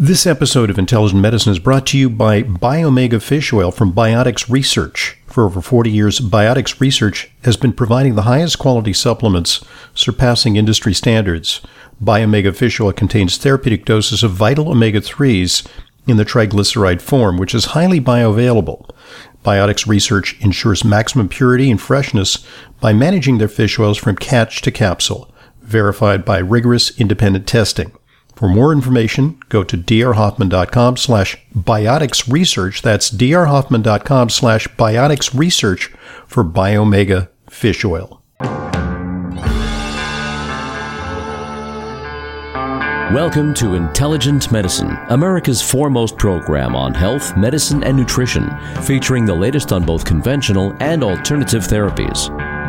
This episode of Intelligent Medicine is brought to you by Biomega Fish Oil from Biotics Research. For over 40 years, Biotics Research has been providing the highest quality supplements, surpassing industry standards. Biomega Fish Oil contains therapeutic doses of vital omega-3s in the triglyceride form, which is highly bioavailable. Biotics Research ensures maximum purity and freshness by managing their fish oils from catch to capsule, verified by rigorous independent testing. For more information, go to drhoffman.com/bioticsresearch. That's drhoffman.com/bioticsresearch for Biomega Fish Oil. Welcome to Intelligent Medicine, America's foremost program on health, medicine, and nutrition, featuring the latest on both conventional and alternative therapies.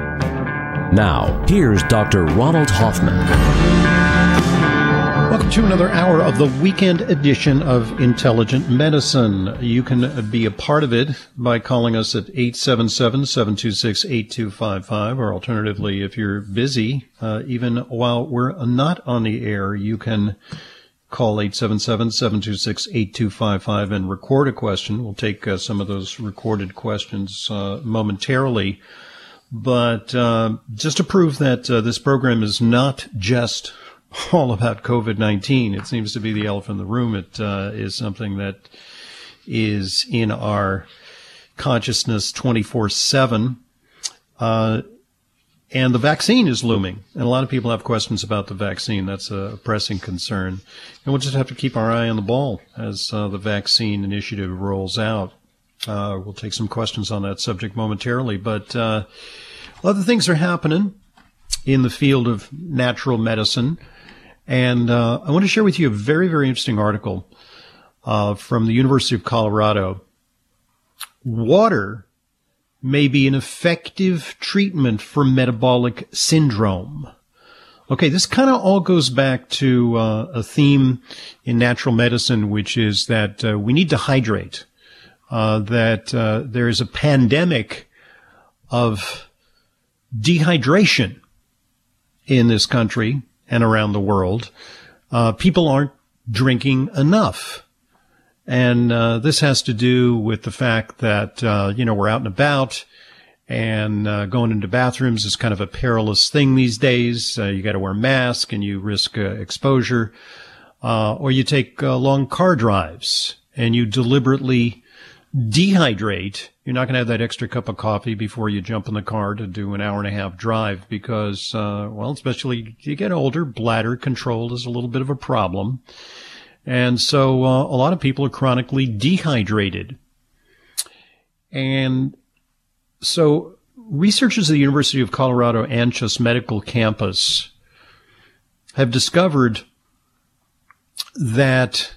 Now, here's Dr. Ronald Hoffman. Welcome to another hour of the weekend edition of Intelligent Medicine. You can be a part of it by calling us at 877-726-8255, or alternatively, if you're busy, even while we're not on the air, you can call 877-726-8255 and record a question. We'll take some of those recorded questions momentarily. But just to prove that this program is not just all about COVID-19. It seems to be the elephant in the room. It is something that is in our consciousness 24/7. And the vaccine is looming. And a lot of people have questions about the vaccine. That's a pressing concern. And we'll just have to keep our eye on the ball as the vaccine initiative rolls out. We'll take some questions on that subject momentarily. But other things are happening in the field of natural medicine. And I want to share with you a very, very interesting article from the University of Colorado. Water may be an effective treatment for metabolic syndrome. Okay, this kind of all goes back to a theme in natural medicine, which is that we need to hydrate, that there is a pandemic of dehydration in this country and around the world. People aren't drinking enough. And this has to do with the fact that, we're out and about, and going into bathrooms is kind of a perilous thing these days. You got to wear a mask and you risk exposure. Or you take long car drives and you deliberately dehydrate. You're not going to have that extra cup of coffee before you jump in the car to do an hour and a half drive because, especially you get older, bladder control is a little bit of a problem. And so a lot of people are chronically dehydrated. And so researchers at the University of Colorado Anschutz Medical Campus have discovered that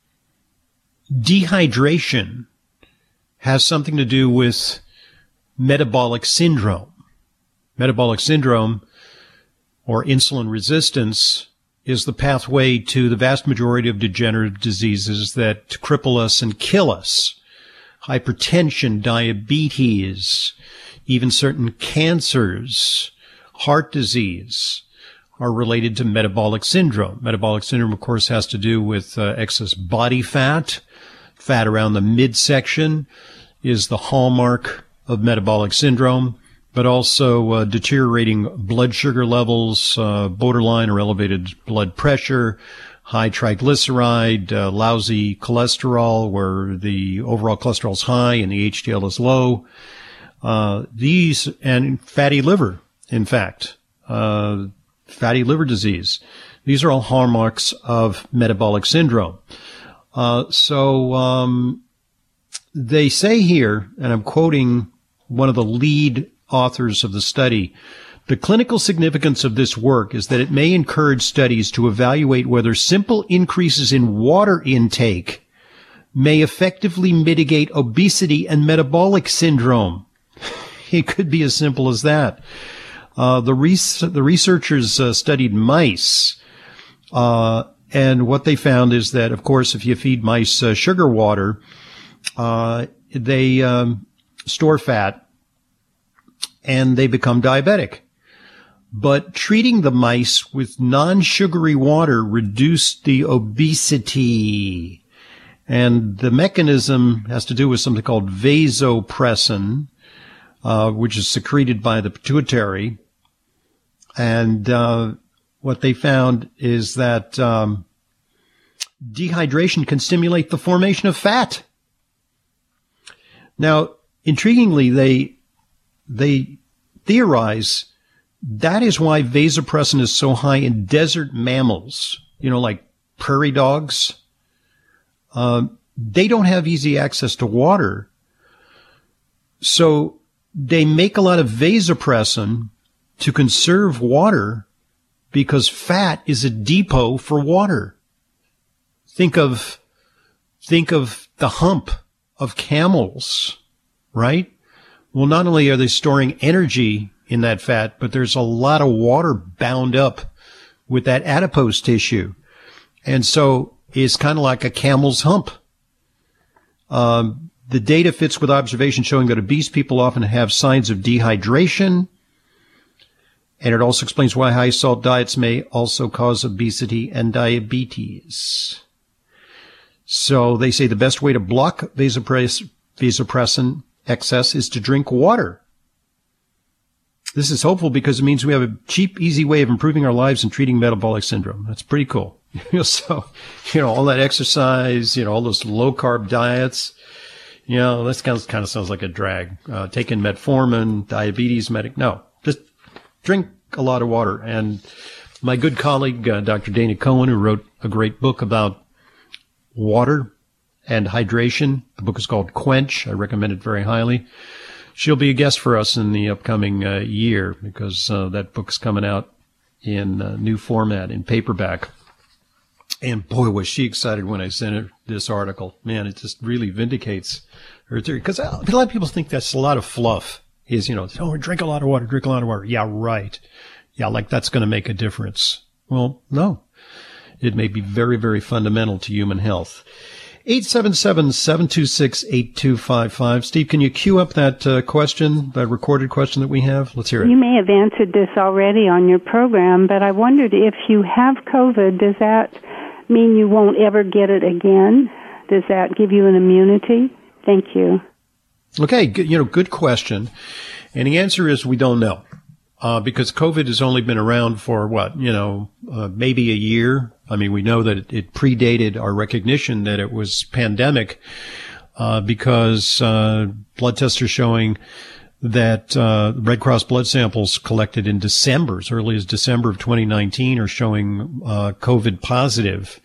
dehydration has something to do with metabolic syndrome. Metabolic syndrome, or insulin resistance, is the pathway to the vast majority of degenerative diseases that cripple us and kill us. Hypertension, diabetes, even certain cancers, heart disease are related to metabolic syndrome. Metabolic syndrome, of course, has to do with excess body fat. Fat around the midsection is the hallmark of metabolic syndrome, but also deteriorating blood sugar levels, borderline or elevated blood pressure, high triglyceride, lousy cholesterol where the overall cholesterol is high and the HDL is low. These, and fatty liver, in fact, fatty liver disease. These are all hallmarks of metabolic syndrome. So they say here, and I'm quoting one of the lead authors of the study, the clinical significance of this work is that it may encourage studies to evaluate whether simple increases in water intake may effectively mitigate obesity and metabolic syndrome. It could be as simple as that. The researchers studied mice, and what they found is that, of course, if you feed mice sugar water, they store fat and they become diabetic. but treating the mice with non-sugary water reduced the obesity. And the mechanism has to do with something called vasopressin, which is secreted by the pituitary. And what they found is that dehydration can stimulate the formation of fat. Now, intriguingly, they theorize that is why vasopressin is so high in desert mammals, like prairie dogs. They don't have easy access to water. So they make a lot of vasopressin to conserve water because fat is a depot for water. Think of the hump of camels, right? Well, not only are they storing energy in that fat, but there's a lot of water bound up with that adipose tissue. And so it's kind of like a camel's hump. The data fits with observation showing that obese people often have signs of dehydration. And it also explains why high salt diets may also cause obesity and diabetes. So they say the best way to block vasopressin excess is to drink water. This is hopeful because it means we have a cheap, easy way of improving our lives and treating metabolic syndrome. That's pretty cool. So, all that exercise, all those low carb diets, this kind of sounds like a drag. Taking metformin, diabetes no, just drink a lot of water. And my good colleague, Dr. Dana Cohen, who wrote a great book about water and hydration. The book is called Quench. I recommend it very highly. She'll be a guest for us in the upcoming year because that book's coming out in new format, in paperback. And boy, was she excited when I sent her this article. Man, it just really vindicates her theory. Because a lot of people think that's a lot of fluff. Drink a lot of water, drink a lot of water. Yeah, right. Yeah, like that's going to make a difference. Well, no. It may be very, very fundamental to human health. 877-726-8255. Steve, can you queue up that question, that recorded question that we have? Let's hear it. You may have answered this already on your program, but I wondered if you have COVID, does that mean you won't ever get it again? Does that give you an immunity? Thank you. Okay, good question. And the answer is we don't know. Because COVID has only been around for maybe a year. I mean, we know that it predated our recognition that it was pandemic, because, blood tests are showing that, Red Cross blood samples collected in December, as early as December of 2019 are showing, COVID positive,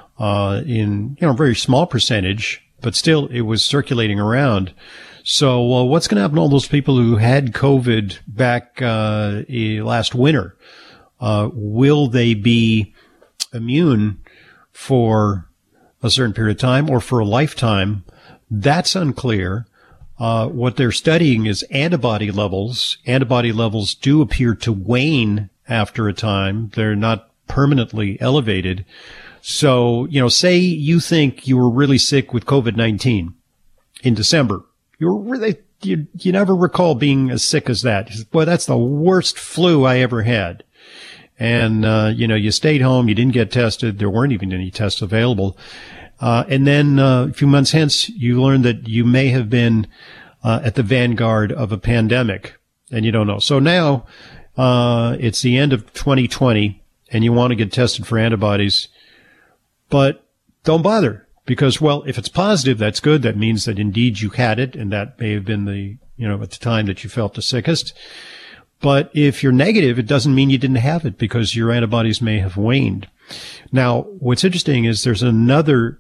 in, a very small percentage, but still it was circulating around. So, what's going to happen to all those people who had COVID back last winter? Will they be immune for a certain period of time or for a lifetime? That's unclear. What they're studying is antibody levels. Antibody levels do appear to wane after a time. They're not permanently elevated. So, say you think you were really sick with COVID-19 in December. You never recall being as sick as that. Boy, that's the worst flu I ever had. And, you stayed home. You didn't get tested. There weren't even any tests available. And then a few months hence, you learned that you may have been at the vanguard of a pandemic, and you don't know. So now it's the end of 2020, and you want to get tested for antibodies, but don't bother. Because, if it's positive, that's good. That means that indeed you had it, and that may have been at the time that you felt the sickest. But if you're negative, it doesn't mean you didn't have it because your antibodies may have waned. Now, what's interesting is there's another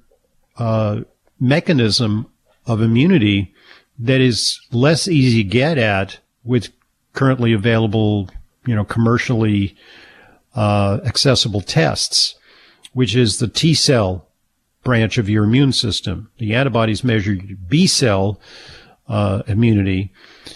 mechanism of immunity that is less easy to get at with currently available, commercially accessible tests, which is the T cell branch of your immune system. The antibodies measure your B cell immunity,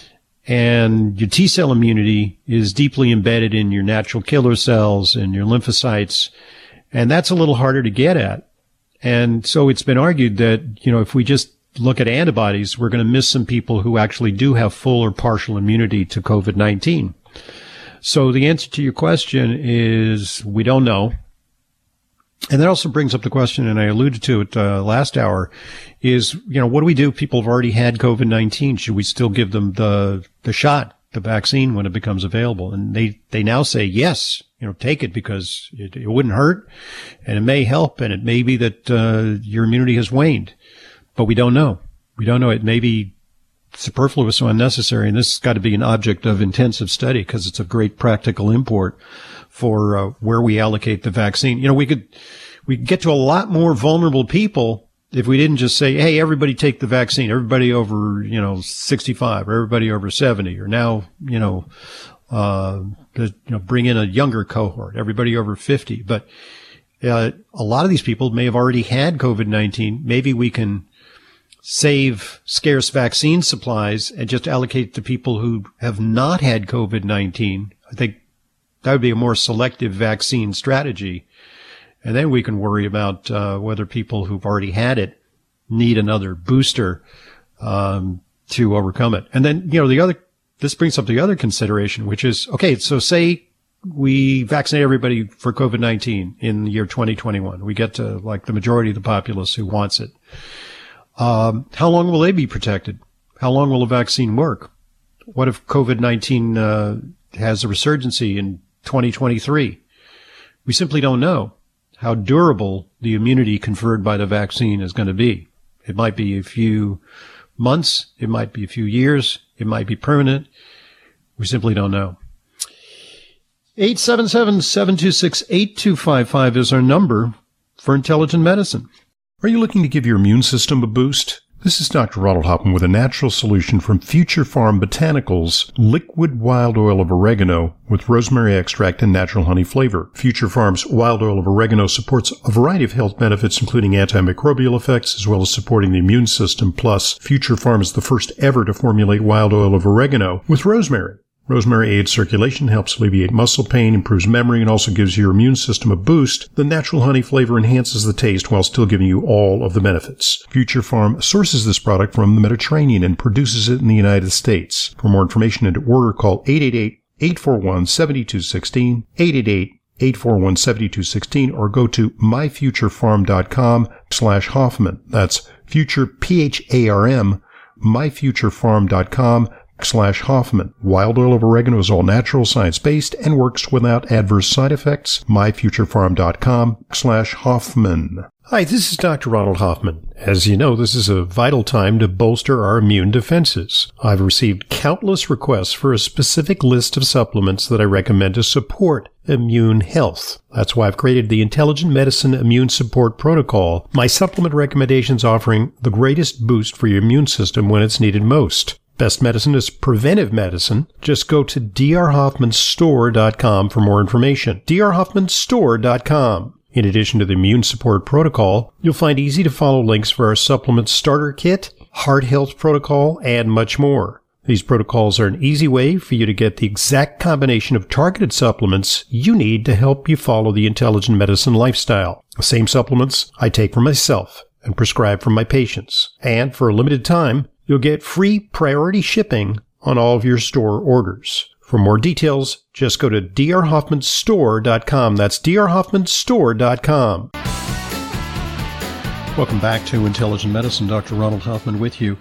and your T cell immunity is deeply embedded in your natural killer cells and your lymphocytes, and that's a little harder to get at. And so it's been argued that, if we just look at antibodies, we're going to miss some people who actually do have full or partial immunity to COVID-19. So the answer to your question is we don't know. And that also brings up the question, and I alluded to it last hour, is, what do we do if people have already had COVID-19? Should we still give them the shot, the vaccine, when it becomes available? And they now say, yes, take it because it wouldn't hurt and it may help, and it may be that your immunity has waned. But we don't know. We don't know. It may be superfluous or unnecessary, and this has got to be an object of intensive study because it's of great practical import for where we allocate the vaccine. We could get to a lot more vulnerable people if we didn't just say, hey, everybody take the vaccine, everybody over 65 or everybody over 70, or now bring in a younger cohort, everybody over 50. But a lot of these people may have already had COVID-19. Maybe we can save scarce vaccine supplies and just allocate to people who have not had COVID-19. I think that would be a more selective vaccine strategy. And then we can worry about whether people who've already had it need another booster to overcome it. And then, this brings up the other consideration, which is, okay, so say we vaccinate everybody for COVID-19 in the year 2021. We get to like the majority of the populace who wants it. How long will they be protected? How long will a vaccine work? What if COVID-19 has a resurgency in 2023? We simply don't know how durable the immunity conferred by the vaccine is going to be. It might be a few months. It might be a few years. It might be permanent. We simply don't know. 877-726-8255 is our number for Intelligent Medicine. Are you looking to give your immune system a boost? This is Dr. Ronald Hoffman with a natural solution from Future Farm Botanicals, liquid wild oil of oregano with rosemary extract and natural honey flavor. Future Farm's wild oil of oregano supports a variety of health benefits, including antimicrobial effects, as well as supporting the immune system. Plus, Future Farm is the first ever to formulate wild oil of oregano with rosemary. Rosemary aids circulation, helps alleviate muscle pain, improves memory, and also gives your immune system a boost. The natural honey flavor enhances the taste while still giving you all of the benefits. Future Farm sources this product from the Mediterranean and produces it in the United States. For more information and to order, call 888-841-7216, 888-841-7216, or go to myfuturefarm.com/Hoffman. That's future, P-H-A-R-M, myfuturefarm.com/Hoffman. Wild oil of oregano is all natural, science-based, and works without adverse side effects. myfuturefarm.com/Hoffman. Hi, this is Dr. Ronald Hoffman. As you know, this is a vital time to bolster our immune defenses. I've received countless requests for a specific list of supplements that I recommend to support immune health. That's why I've created the Intelligent Medicine Immune Support Protocol, my supplement recommendations offering the greatest boost for your immune system when it's needed most. Best medicine is preventive medicine. Just go to drhoffmanstore.com for more information. drhoffmanstore.com. In addition to the Immune Support Protocol, you'll find easy-to-follow links for our supplement starter kit, heart health protocol, and much more. These protocols are an easy way for you to get the exact combination of targeted supplements you need to help you follow the intelligent medicine lifestyle. The same supplements I take for myself and prescribe for my patients. And for a limited time, you'll get free priority shipping on all of your store orders. For more details, just go to drhoffmanstore.com. That's drhoffmanstore.com. Welcome back to Intelligent Medicine. Dr. Ronald Hoffman with you.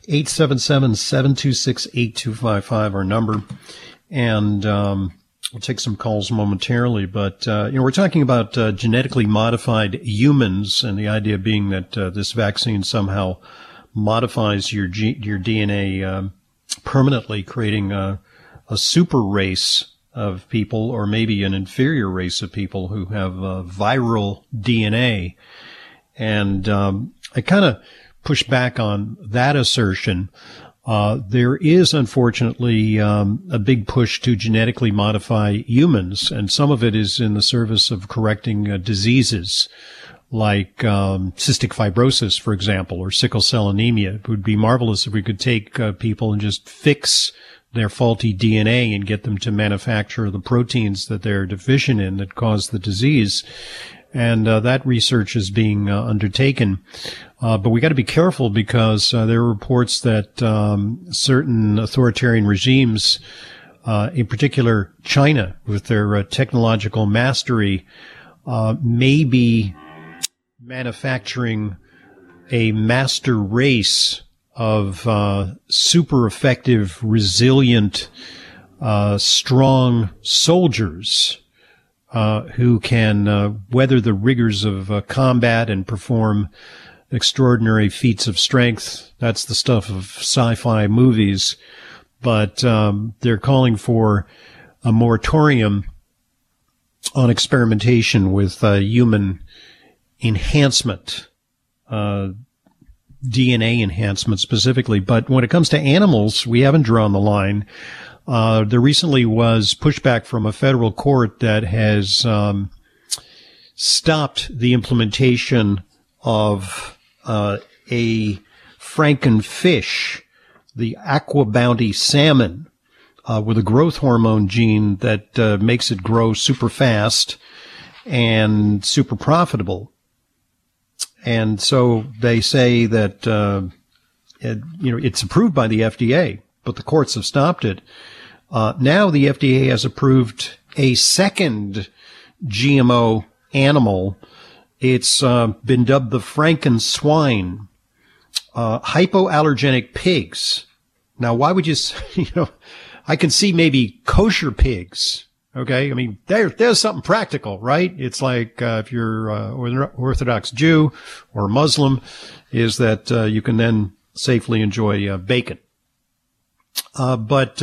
877-726-8255, our number. And we'll take some calls momentarily. But, we're talking about genetically modified humans, and the idea being that this vaccine somehow modifies your DNA permanently, creating a super race of people, or maybe an inferior race of people who have viral DNA. And I kind of push back on that assertion. There is, unfortunately, a big push to genetically modify humans, and some of it is in the service of correcting diseases like cystic fibrosis, for example, or sickle cell anemia. It would be marvelous if we could take people and just fix their faulty DNA and get them to manufacture the proteins that they're deficient in that cause the disease. And that research is being undertaken. But we got to be careful because there are reports that certain authoritarian regimes in particular China, with their technological mastery, may be manufacturing a master race of super effective, resilient, strong soldiers who can weather the rigors of combat and perform extraordinary feats of strength. That's the stuff of sci-fi movies. But they're calling for a moratorium on experimentation with human enhancement, DNA enhancement specifically. But when it comes to animals, we haven't drawn the line. There recently was pushback from a federal court that has stopped the implementation of a frankenfish, the Aqua Bounty salmon, with a growth hormone gene that makes it grow super fast and super profitable. And so they say that it's approved by the FDA, but the courts have stopped it. Now the FDA has approved a second GMO animal. It's been dubbed the Frankenswine, hypoallergenic pigs. Now, why would you, I can see maybe kosher pigs. Okay. I mean, there's something practical, right? It's like, if you're an Orthodox Jew or Muslim, is that, you can then safely enjoy, bacon. But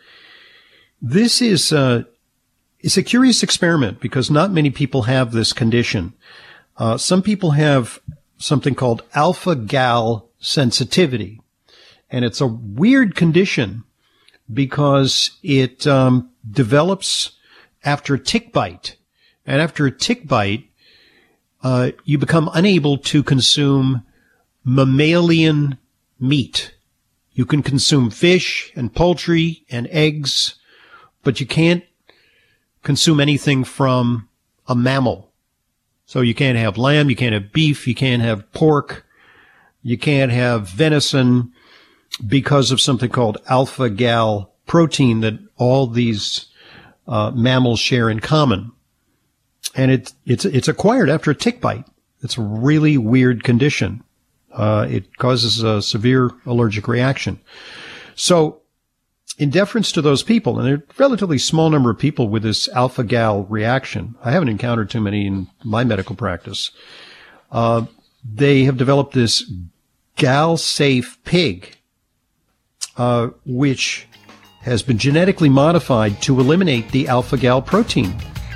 this is, it's a curious experiment because not many people have this condition. Some people have something called alpha-gal sensitivity. And it's a weird condition because it develops after a tick bite. And after a tick bite, you become unable to consume mammalian meat. You can consume fish and poultry and eggs, but you can't consume anything from a mammal. So you can't have lamb, you can't have beef, you can't have pork, you can't have venison because of something called alpha-gal protein that all these mammals share in common. And it's acquired after a tick bite. It's a really weird condition. It causes a severe allergic reaction. So in deference to those people, and there are a relatively small number of people with this alpha-gal reaction, I haven't encountered too many in my medical practice, they have developed this gal-safe pig, which has been genetically modified to eliminate the alpha-gal protein.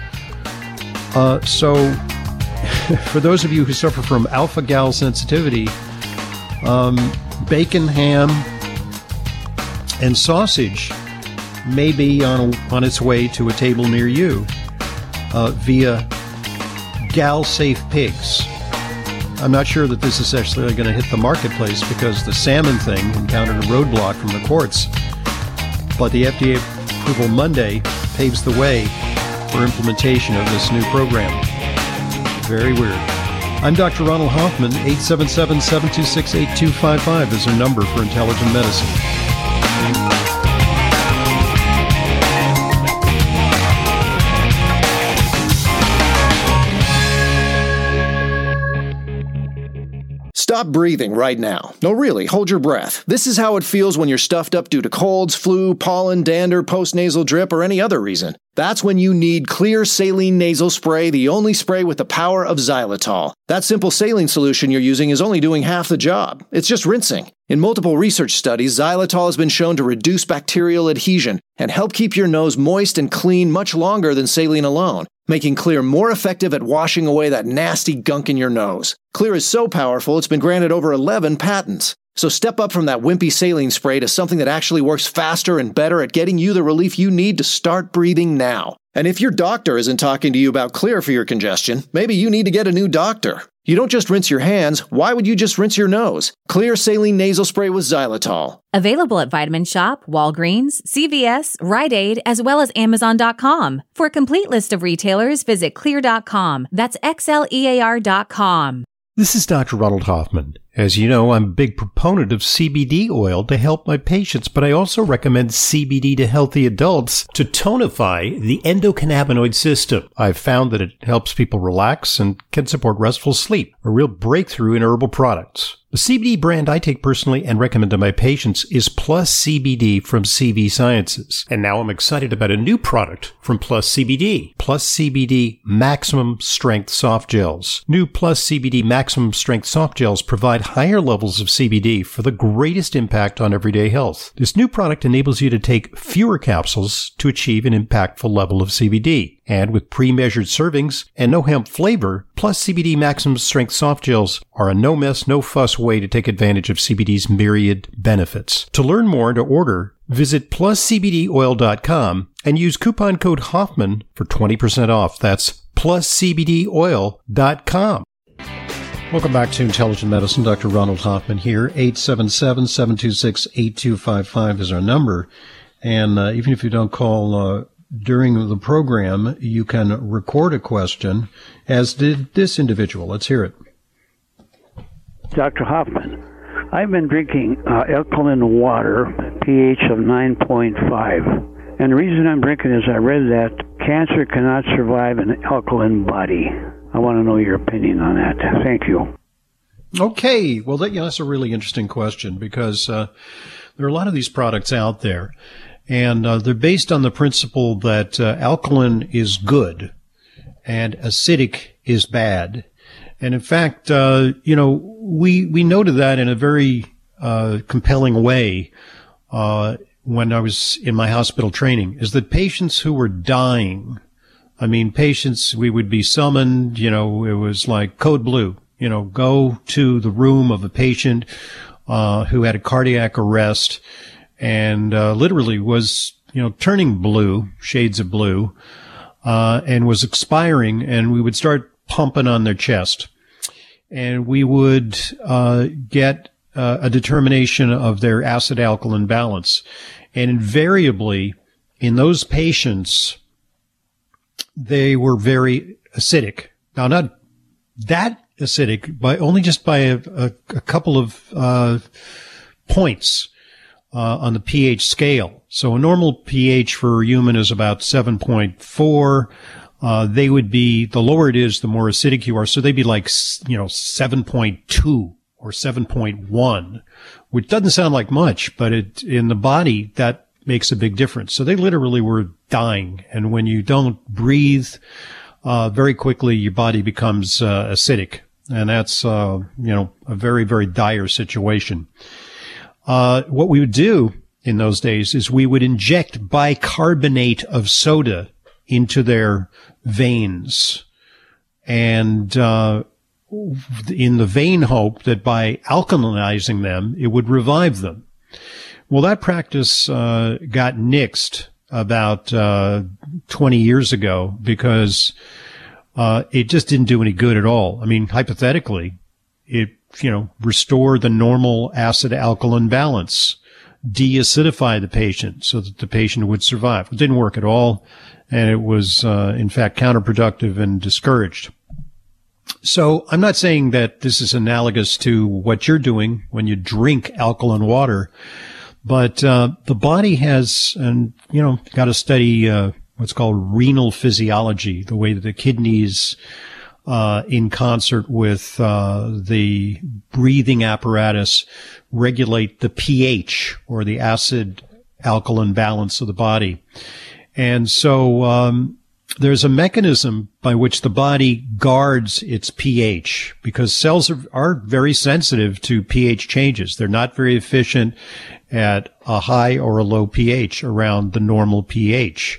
So for those of you who suffer from alpha-gal sensitivity, bacon, ham, and sausage may be on its way to a table near you via gal-safe pigs. I'm not sure that this is actually going to hit the marketplace because the salmon thing encountered a roadblock from the courts. But the FDA approval Monday paves the way for implementation of this new program. Very weird. I'm Dr. Ronald Hoffman. 877-726-8255 is our number for Intelligent Medicine. Stop breathing right now. No, really, hold your breath. This is how it feels when you're stuffed up due to colds, flu, pollen, dander, postnasal drip, or any other reason. That's when you need Xlear Saline Nasal Spray, the only spray with the power of xylitol. That simple saline solution you're using is only doing half the job. It's just rinsing. In multiple research studies, xylitol has been shown to reduce bacterial adhesion and help keep your nose moist and clean much longer than saline alone, making Xlear more effective at washing away that nasty gunk in your nose. Xlear is so powerful, it's been granted over 11 patents. So step up from that wimpy saline spray to something that actually works faster and better at getting you the relief you need to start breathing now. And if your doctor isn't talking to you about Xlear for your congestion, maybe you need to get a new doctor. You don't just rinse your hands, why would you just rinse your nose? Xlear Saline Nasal Spray with xylitol. Available at Vitamin Shoppe, Walgreens, CVS, Rite Aid, as well as Amazon.com. For a complete list of retailers, visit Xlear.com. That's XLEAR.com. This is Dr. Ronald Hoffman, As you know, I'm a big proponent of CBD oil to help my patients, but I also recommend CBD to healthy adults to tonify the endocannabinoid system. I've found that it helps people relax and can support restful sleep, a real breakthrough in herbal products. The CBD brand I take personally and recommend to my patients is Plus CBD from CV Sciences. And now I'm excited about a new product from Plus CBD. Plus CBD Maximum Strength Soft Gels. New Plus CBD Maximum Strength Soft Gels provide higher levels of CBD for the greatest impact on everyday health. This new product enables you to take fewer capsules to achieve an impactful level of CBD. And with pre-measured servings and no hemp flavor, Plus CBD Maximum Strength Soft Gels are a no-mess, no-fuss way to take advantage of CBD's myriad benefits. To learn more and to order, visit pluscbdoil.com and use coupon code Hoffman for 20% off. That's pluscbdoil.com. Welcome back to Intelligent Medicine. Dr. Ronald Hoffman here. 877-726-8255 is our number. And even if you don't call during the program, you can record a question, as did this individual. Let's hear it. Dr. Hoffman, I've been drinking alkaline water, pH of 9.5. And the reason I'm drinking is I read that cancer cannot survive an alkaline body. I want to know your opinion on that. Thank you. Okay. Well, that's a really interesting question, because there are a lot of these products out there, and they're based on the principle that alkaline is good and acidic is bad. And in fact, we noted that in a very compelling way when I was in my hospital training, is that patients who were dying, patients, we would be summoned, it was like code blue, go to the room of a patient who had a cardiac arrest and literally was, turning blue, shades of blue, and was expiring, and we would start pumping on their chest. And we would get a determination of their acid-alkaline balance. And invariably, in those patients, they were very acidic. Now, not that acidic, only just by a couple of points on the pH scale. So a normal pH for a human is about 7.4. They would be, the lower it is, the more acidic you are. So they'd be like, 7.2 or 7.1, which doesn't sound like much, but in the body, that makes a big difference. So they literally were dying. And when you don't breathe, very quickly, your body becomes acidic. And that's, a very, very dire situation. What we would do in those days is we would inject bicarbonate of soda into their veins, and in the vain hope that by alkalinizing them, it would revive them. Well, that practice got nixed about 20 years ago because it just didn't do any good at all. Hypothetically, it restore the normal acid-alkaline balance, deacidify the patient so that the patient would survive. It didn't work at all, and it was, in fact, counterproductive and discouraged. So I'm not saying that this is analogous to what you're doing when you drink alkaline water, but the body has, got to study what's called renal physiology, the way that the kidneys in concert with the breathing apparatus regulate the pH, or the acid-alkaline balance of the body. And so there's a mechanism by which the body guards its pH, because cells are very sensitive to pH changes. They're not very efficient at a high or a low pH around the normal pH.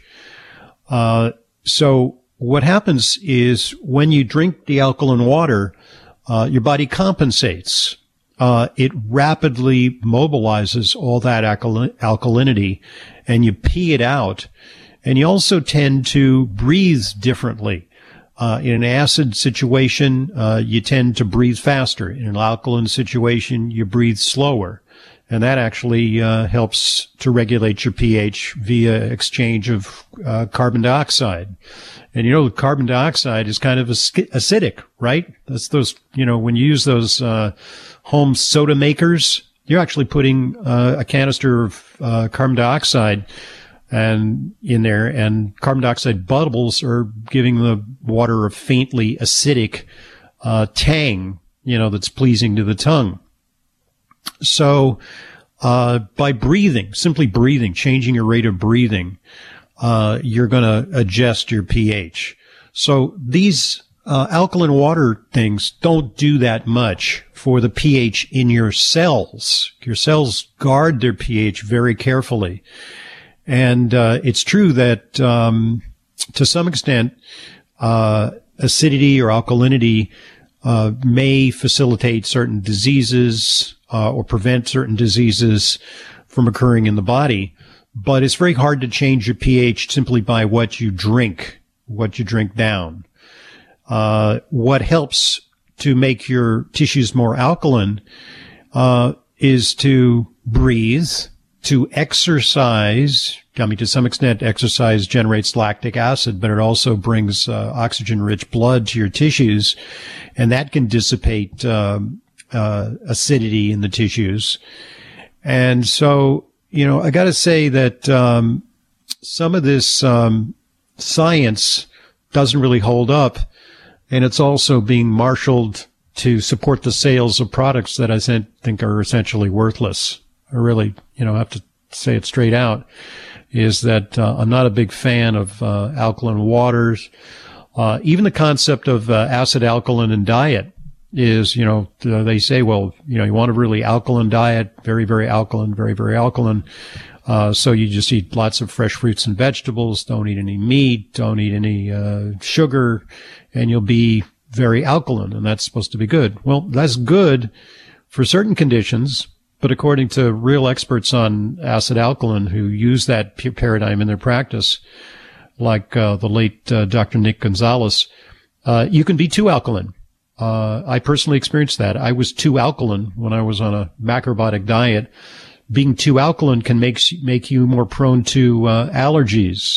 So what happens is when you drink the alkaline water, your body compensates. It rapidly mobilizes all that alkalinity, and you pee it out. And you also tend to breathe differently. In an acid situation, you tend to breathe faster. In an alkaline situation, you breathe slower. And that actually helps to regulate your pH via exchange of carbon dioxide. And, carbon dioxide is kind of acidic, right? That's those, when you use those home soda makers, you're actually putting a canister of carbon dioxide and in there, and carbon dioxide bubbles are giving the water a faintly acidic tang, that's pleasing to the tongue. So by simply breathing, changing your rate of breathing, you're going to adjust your pH. So these alkaline water things don't do that much for the pH in your cells. Your cells guard their pH very carefully. And it's true that to some extent acidity or alkalinity may facilitate certain diseases or prevent certain diseases from occurring in the body. But it's very hard to change your pH simply by what you drink down. What helps to make your tissues more alkaline is to breathe, to exercise. I mean, to some extent, exercise generates lactic acid, but it also brings oxygen-rich blood to your tissues, and that can dissipate acidity in the tissues. And so, I got to say that some of this science doesn't really hold up, and it's also being marshaled to support the sales of products that I think are essentially worthless. I really, have to say it straight out, is that I'm not a big fan of alkaline waters. Even the concept of acid alkaline in diet is, they say, well, you want a really alkaline diet, very, very alkaline, very, very alkaline. So you just eat lots of fresh fruits and vegetables, don't eat any meat, don't eat any sugar, and you'll be very alkaline, and that's supposed to be good. Well, that's good for certain conditions, but according to real experts on acid alkaline who use that paradigm in their practice, like the late Dr. Nick Gonzalez, you can be too alkaline. I personally experienced that. I was too alkaline when I was on a macrobiotic diet. Being too alkaline can make you more prone to allergies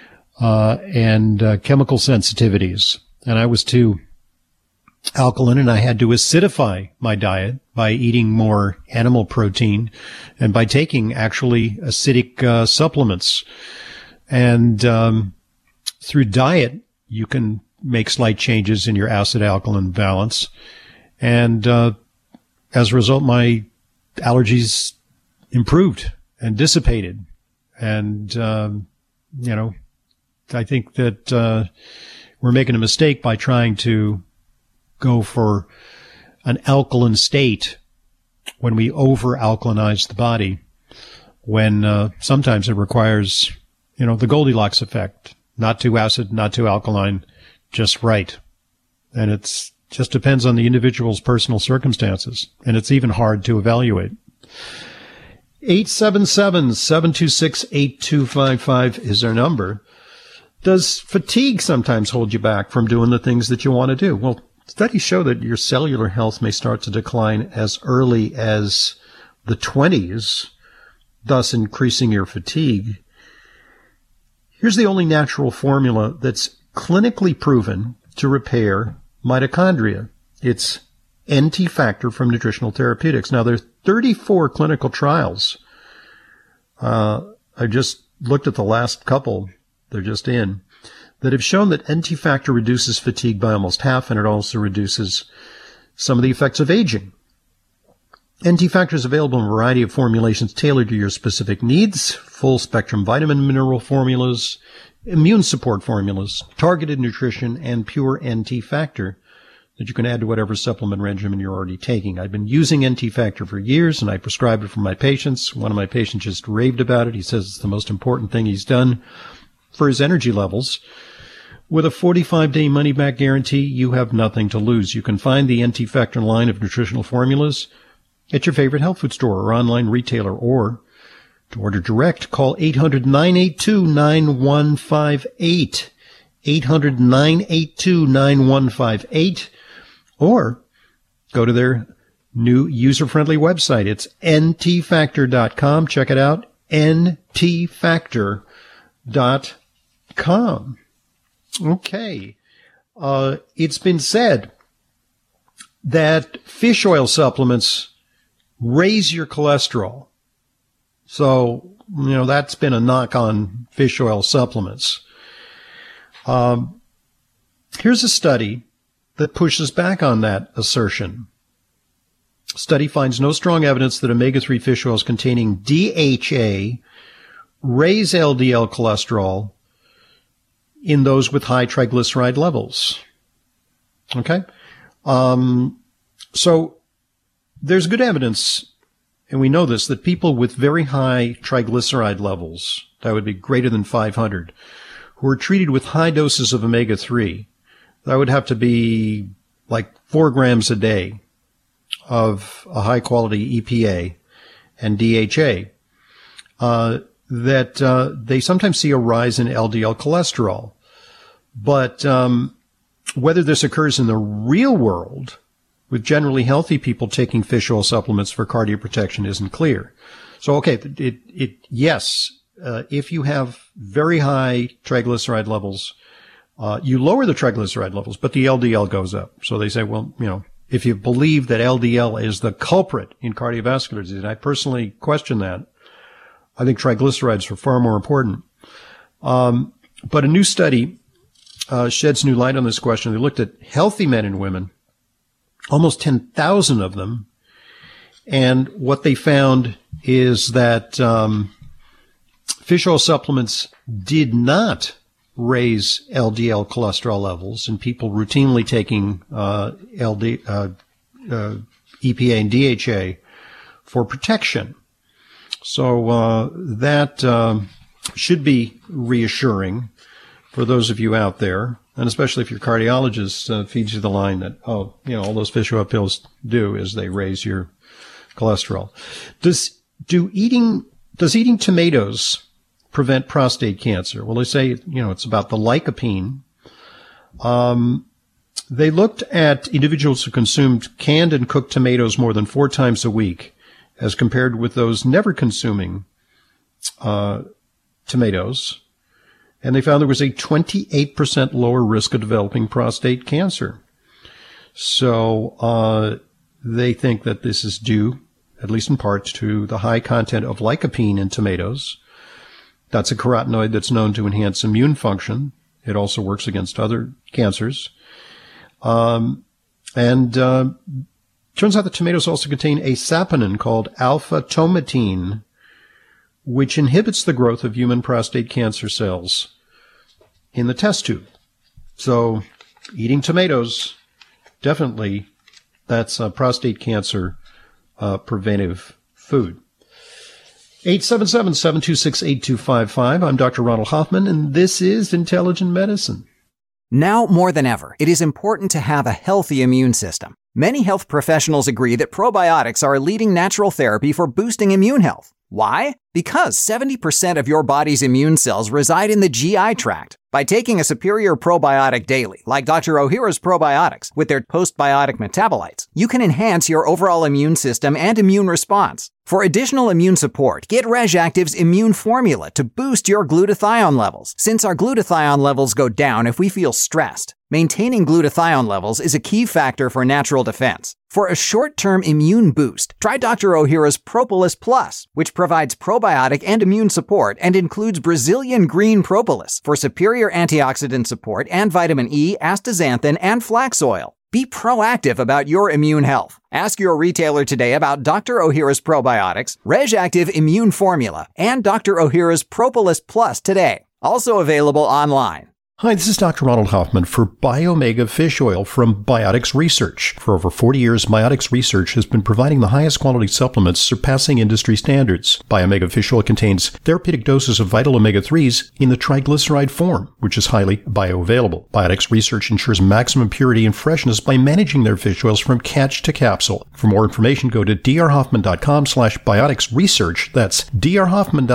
and chemical sensitivities. And I was too alkaline, and I had to acidify my diet by eating more animal protein and by taking actually acidic supplements. And through diet, you can make slight changes in your acid-alkaline balance. And as a result, my allergies improved and dissipated. And, I think that we're making a mistake by trying to go for an alkaline state when we over-alkalinize the body, when sometimes it requires, the Goldilocks effect. Not too acid, not too alkaline, just right. And it's just depends on the individual's personal circumstances, and it's even hard to evaluate. 877-726-8255 is our number. Does fatigue sometimes hold you back from doing the things that you want to do? Well, studies show that your cellular health may start to decline as early as the 20s, thus increasing your fatigue. Here's the only natural formula that's clinically proven to repair mitochondria. It's NT Factor from Nutritional Therapeutics. Now, there are 34 clinical trials. I just looked at the last couple, they're just in, that have shown that NT Factor reduces fatigue by almost half, and it also reduces some of the effects of aging. NT Factor is available in a variety of formulations tailored to your specific needs: full-spectrum vitamin and mineral formulas, immune support formulas, targeted nutrition, and pure NT Factor that you can add to whatever supplement regimen you're already taking. I've been using NT Factor for years, and I prescribe it for my patients. One of my patients just raved about it. He says it's the most important thing he's done for his energy levels. With a 45-day money-back guarantee, you have nothing to lose. You can find the NT Factor line of nutritional formulas at your favorite health food store or online retailer, or to order direct, call 800-982-9158, 800-982-9158, or go to their new user-friendly website. It's ntfactor.com. Check it out, ntfactor.com. Okay. It's been said that fish oil supplements raise your cholesterol. So, that's been a knock on fish oil supplements. Here's a study that pushes back on that assertion. Study finds no strong evidence that omega-3 fish oils containing DHA raise LDL cholesterol in those with high triglyceride levels. Okay? So there's good evidence, and we know this, that people with very high triglyceride levels, that would be greater than 500, who are treated with high doses of omega-3, that would have to be like 4 grams a day of a high-quality EPA and DHA, that they sometimes see a rise in LDL cholesterol. But whether this occurs in the real world with generally healthy people taking fish oil supplements for cardioprotection isn't clear. So, okay, yes, if you have very high triglyceride levels, you lower the triglyceride levels, but the LDL goes up. So they say, well, if you believe that LDL is the culprit in cardiovascular disease, and I personally question that, I think triglycerides are far more important. But a new study sheds new light on this question. They looked at healthy men and women, almost 10,000 of them, and what they found is that fish oil supplements did not raise LDL cholesterol levels in people routinely taking EPA and DHA for protection. So that should be reassuring for those of you out there, and especially if your cardiologist feeds you the line that, all those fish oil pills do is they raise your cholesterol. Does eating tomatoes prevent prostate cancer? Well, they say, it's about the lycopene. They looked at individuals who consumed canned and cooked tomatoes more than 4 times a week as compared with those never consuming tomatoes. And they found there was a 28% lower risk of developing prostate cancer. So they think that this is due, at least in part, to the high content of lycopene in tomatoes. That's a carotenoid that's known to enhance immune function. It also works against other cancers. Turns out that tomatoes also contain a saponin called alpha-tomatine, which inhibits the growth of human prostate cancer cells in the test tube. So eating tomatoes, definitely, that's a prostate cancer preventive food. 877-726-8255. I'm Dr. Ronald Hoffman, and this is Intelligent Medicine. Now more than ever, it is important to have a healthy immune system. Many health professionals agree that probiotics are a leading natural therapy for boosting immune health. Why? Because 70% of your body's immune cells reside in the GI tract. By taking a superior probiotic daily, like Dr. Ohhira's probiotics, with their postbiotic metabolites, you can enhance your overall immune system and immune response. For additional immune support, get RegActive's Immune Formula to boost your glutathione levels, since our glutathione levels go down if we feel stressed. Maintaining glutathione levels is a key factor for natural defense. For a short-term immune boost, try Dr. Ohhira's Propolis Plus, which provides probiotic and immune support and includes Brazilian green propolis for superior antioxidant support and vitamin E, astaxanthin, and flax oil. Be proactive about your immune health. Ask your retailer today about Dr. Ohhira's probiotics, RegActive Immune Formula, and Dr. Ohhira's Propolis Plus today. Also available online. Hi, this is Dr. Ronald Hoffman for Biomega Fish Oil from Biotics Research. For over 40 years, Biotics Research has been providing the highest quality supplements surpassing industry standards. Biomega Fish Oil contains therapeutic doses of vital omega-3s in the triglyceride form, which is highly bioavailable. Biotics Research ensures maximum purity and freshness by managing their fish oils from catch to capsule. For more information, go to drhoffman.com/bioticsresearch. That's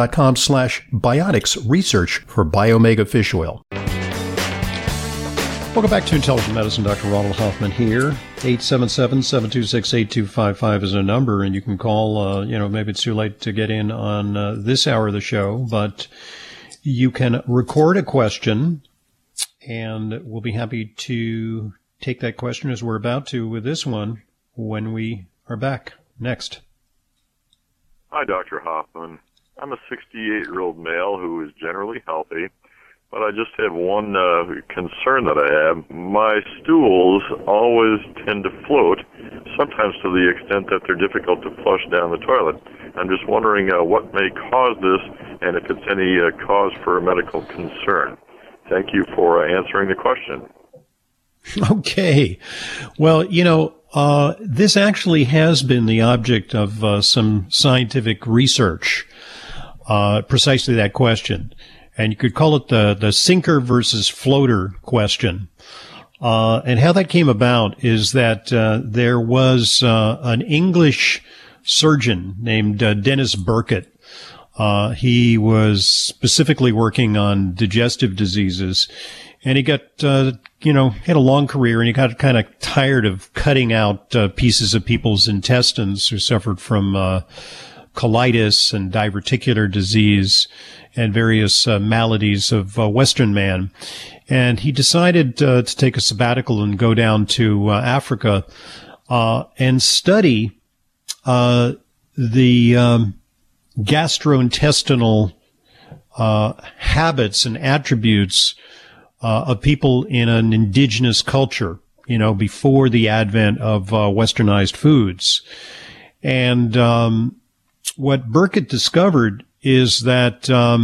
drhoffman.com/bioticsresearch for Biomega Fish Oil. Welcome back to Intelligent Medicine. Dr. Ronald Hoffman here. 877-726-8255 is a number, and you can call, maybe it's too late to get in on this hour of the show, but you can record a question, and we'll be happy to take that question as we're about to with this one when we are back next. Hi, Dr. Hoffman. I'm a 68-year-old male who is generally healthy, but I just have one concern that I have. My stools always tend to float, sometimes to the extent that they're difficult to flush down the toilet. I'm just wondering what may cause this and if it's any cause for a medical concern. Thank you for answering the question. Okay. Well, this actually has been the object of some scientific research, precisely that question. And you could call it the sinker versus floater question. And how that came about is that there was an English surgeon named Dennis Burkitt. He was specifically working on digestive diseases. And he got, had a long career, and he got kind of tired of cutting out pieces of people's intestines who suffered from colitis and diverticular disease and various maladies of Western man. And he decided to take a sabbatical and go down to Africa and study the gastrointestinal habits and attributes of people in an indigenous culture, before the advent of westernized foods. And what Burkitt discovered is that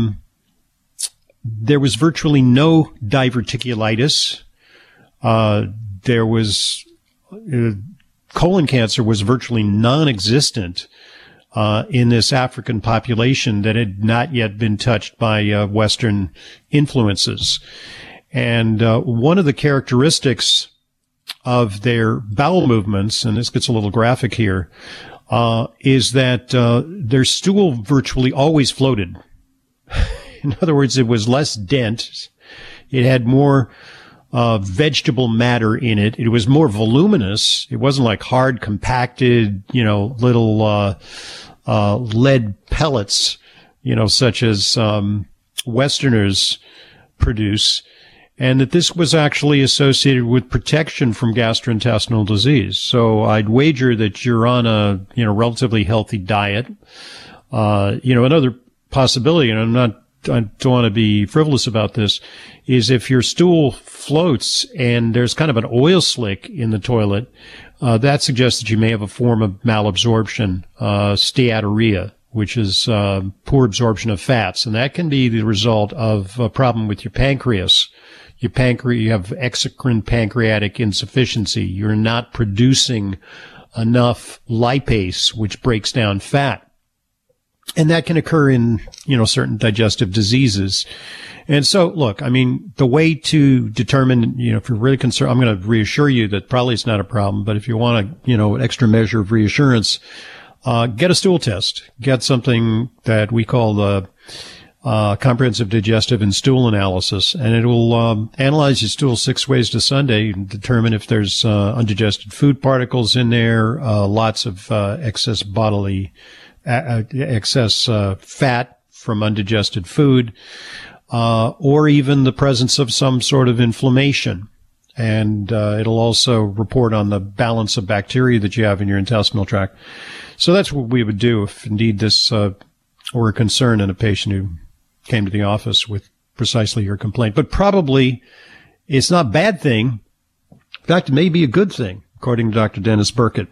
there was virtually no diverticulitis. There was colon cancer was virtually non-existent in this African population that had not yet been touched by Western influences. And one of the characteristics of their bowel movements, and this gets a little graphic here, is that their stool virtually always floated. In other words, it was less dense. It had more vegetable matter in it. It was more voluminous. It wasn't like hard, compacted, little lead pellets, such as Westerners produce. And that this was actually associated with protection from gastrointestinal disease. So I'd wager that you're on a, relatively healthy diet. Another possibility, and I don't want to be frivolous about this, is if your stool floats and there's kind of an oil slick in the toilet, that suggests that you may have a form of malabsorption, steatorrhea, which is poor absorption of fats. And that can be the result of a problem with your pancreas. You have exocrine pancreatic insufficiency. You're not producing enough lipase, which breaks down fat. And that can occur in, certain digestive diseases. And so, look, the way to determine, if you're really concerned, I'm going to reassure you that probably it's not a problem, but if you want an extra measure of reassurance, get a stool test. Get something that we call the comprehensive digestive and stool analysis, and it will analyze your stool 6 ways to Sunday and determine if there's undigested food particles in there, lots of excess fat from undigested food, or even the presence of some sort of inflammation. And it'll also report on the balance of bacteria that you have in your intestinal tract. So that's what we would do if indeed this were a concern in a patient who came to the office with precisely your complaint. But probably it's not a bad thing. In fact, it may be a good thing, according to Dr. Dennis Burkitt.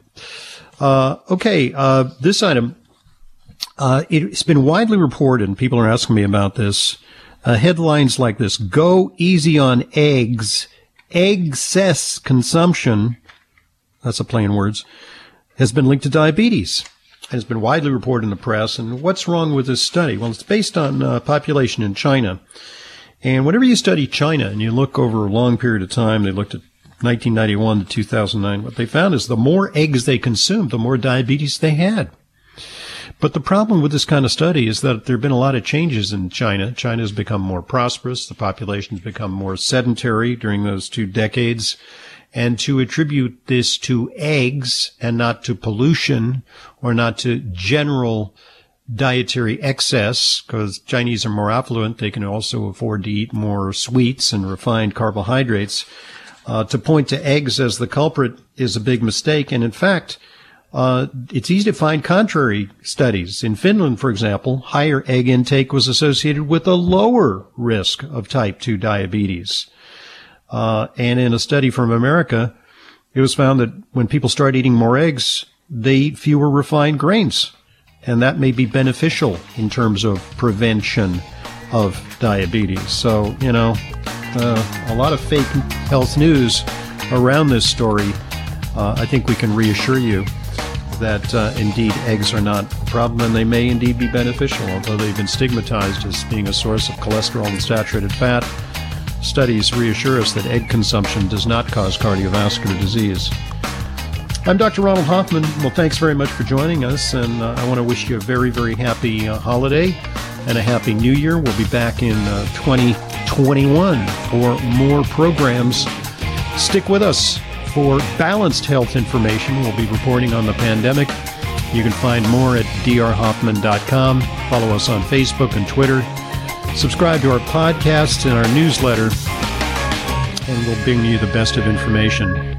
This item, it's been widely reported, and people are asking me about this, headlines like this: go easy on eggs. Excess consumption, that's a play in words, has been linked to diabetes. And it's been widely reported in the press. And what's wrong with this study? Well, it's based on population in China. And whenever you study China and you look over a long period of time, they looked at 1991 to 2009, what they found is the more eggs they consumed, the more diabetes they had. But the problem with this kind of study is that there have been a lot of changes in China. China has become more prosperous. The population has become more sedentary during those 2 decades. And to attribute this to eggs and not to pollution or not to general dietary excess, because Chinese are more affluent, they can also afford to eat more sweets and refined carbohydrates. To point to eggs as the culprit is a big mistake. And in fact, it's easy to find contrary studies. In Finland, for example, higher egg intake was associated with a lower risk of type 2 diabetes. And in a study from America, it was found that when people start eating more eggs, they eat fewer refined grains. And that may be beneficial in terms of prevention of diabetes. So, a lot of fake health news around this story. I think we can reassure you that indeed eggs are not a problem, and they may indeed be beneficial, although they've been stigmatized as being a source of cholesterol and saturated fat. Studies reassure us that egg consumption does not cause cardiovascular disease. I'm Dr. Ronald Hoffman. Well, thanks very much for joining us, and I want to wish you a very, very happy holiday and a happy new year. We'll be back in 2021 for more programs. Stick with us for balanced health information. We'll be reporting on the pandemic. You can find more at drhoffman.com. Follow us on Facebook and Twitter. Subscribe to our podcast and our newsletter, and we'll bring you the best of information.